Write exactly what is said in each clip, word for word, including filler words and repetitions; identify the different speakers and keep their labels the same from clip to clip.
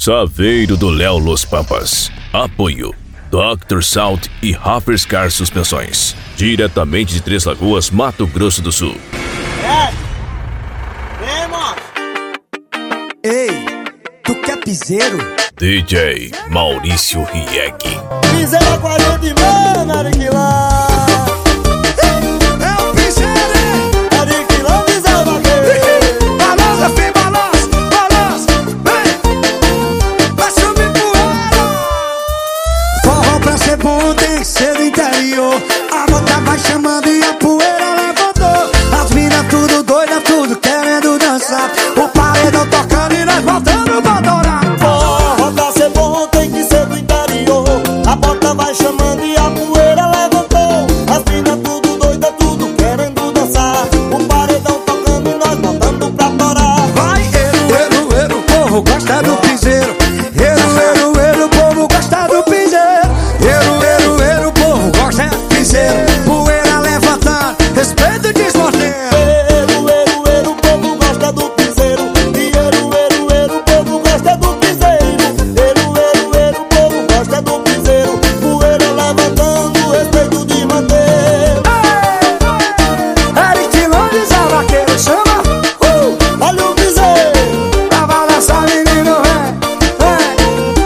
Speaker 1: Saveiro do Léo Los Pampas. Apoio doutor Salt e Raffers Car Suspensões. Diretamente de Três Lagoas, Mato Grosso do Sul.
Speaker 2: É. Ei, mano.
Speaker 3: Ei, tu quer piseiro?
Speaker 1: D J Maurício Rieck.
Speaker 2: Piseiro é quarenta de mano, Ariquilá.
Speaker 3: É o piseiro, hein?
Speaker 2: Ariquilá, piseiro vaqueiro.
Speaker 3: Balança, filho, balança, balança. Vem, vai subir poeira. Forró pra ser bom tem que ser do interior. A bota vai chamando e a poeira levantou. As minas tudo doida, tudo querendo dançar. O paredão tocando e nós voltando pra adorar.
Speaker 2: Forró pra ser bom tem que ser do interior. A bota vai chamando e a poeira levantou. As minas tudo doida, tudo querendo dançar. O paredão tocando e nós voltando pra adorar.
Speaker 3: Vai, eru, eru, eru, o povo gosta do piseiro. Eru, eru, eru, o povo gosta do piseiro. Eru, eru, eru, o povo gosta do piseiro. Poeira levantando, respeito desmordendo.
Speaker 2: Eru, eru, eru, o povo gosta do piseiro. E eru, eru, eru, o povo gosta do piseiro. Eru, eru, eru, o povo gosta do piseiro. Poeira levantando, respeito de manter.
Speaker 3: Eric Lones, a vaqueiro chama. Uh,
Speaker 2: Olha o piseiro.
Speaker 3: pra balançar, menino, vem, vem.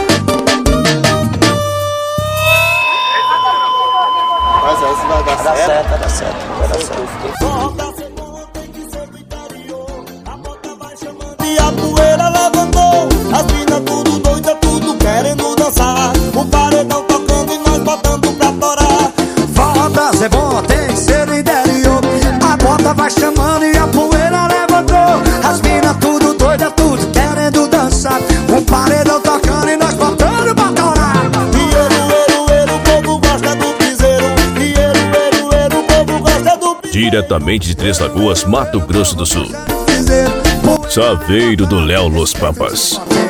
Speaker 2: Mas essa vai dar certo.
Speaker 3: Vai dar certo, vai dar certo.
Speaker 2: Forró pra ser bom tem que ser do interior. A bota vai chamando e a poeira levantou. As minas tudo doida, tudo querendo dançar. O paredão tocando e nós botando pra torar.
Speaker 3: Forró pra ser bom tem que ser do interior. A bota vai chamando e a poeira levantou. As minas tudo doida, tudo querendo dançar. Um paredão tocando e nós botando pra torar.
Speaker 2: E eru, eru, eru, o povo gosta do piseiro. E eru, eru, eru, o povo gosta do piseiro.
Speaker 1: Diretamente de Três Lagoas, Mato Grosso do Sul.
Speaker 3: Piseiro,
Speaker 1: Saveiro do Léo Los Pampas.